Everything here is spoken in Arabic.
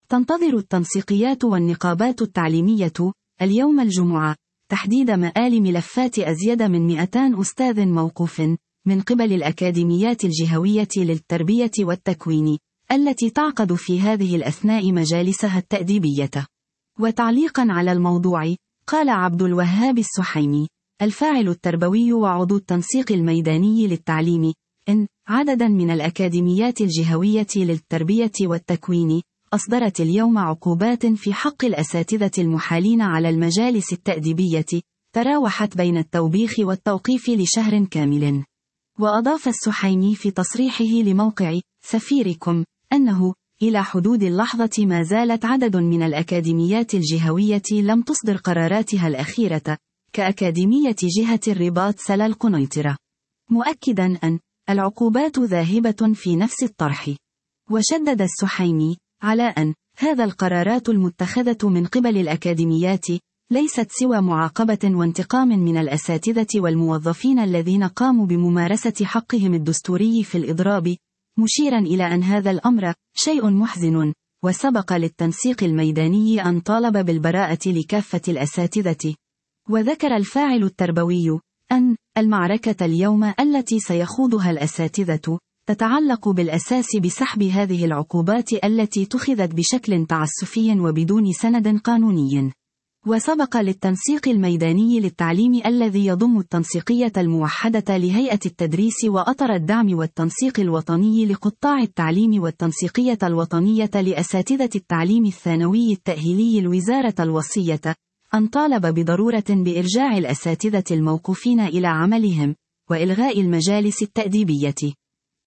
تنتظر التنسيقيات والنقابات التعليمية اليوم الجمعة تحديد مآل ملفات أزيد من 200 أستاذ موقوف من قبل الأكاديميات الجهوية للتربية والتكوين، التي تعقد في هذه الأثناء مجالسها التأديبية. وتعليقا على الموضوع، قال عبد الوهاب السحيمي الفاعل التربوي وعضو التنسيق الميداني للتعليم إن عددا من الأكاديميات الجهوية للتربية والتكوين أصدرت اليوم عقوبات في حق الأساتذة المحالين على المجالس التأديبية تراوحت بين التوبيخ والتوقيف لشهر كامل. وأضاف السحيمي في تصريحه لموقع سفيركم أنه إلى حدود اللحظة ما زالت عدد من الأكاديميات الجهوية لم تصدر قراراتها الأخيرة، كأكاديمية جهة الرباط سلا القنيطرة، مؤكدا أن العقوبات ذاهبة في نفس الطرح. وشدد السحيمي على أن هذا القرارات المتخذة من قبل الأكاديميات ليست سوى معاقبة وانتقام من الأساتذة والموظفين الذين قاموا بممارسة حقهم الدستوري في الإضراب، مشيرا إلى أن هذا الأمر شيء محزن، وسبق للتنسيق الميداني أن طالب بالبراءة لكافة الأساتذة. وذكر الفاعل التربوي أن المعركة اليوم التي سيخوضها الأساتذة تتعلق بالأساس بسحب هذه العقوبات التي اتخذت بشكل تعسفي وبدون سند قانوني. وسبق للتنسيق الميداني للتعليم الذي يضم التنسيقية الموحدة لهيئة التدريس وأطر الدعم والتنسيق الوطني لقطاع التعليم والتنسيقية الوطنية لأساتذة التعليم الثانوي التأهيلي الوزارة الوصية أن طالب بضرورة بإرجاع الأساتذة الموقوفين إلى عملهم وإلغاء المجالس التأديبية.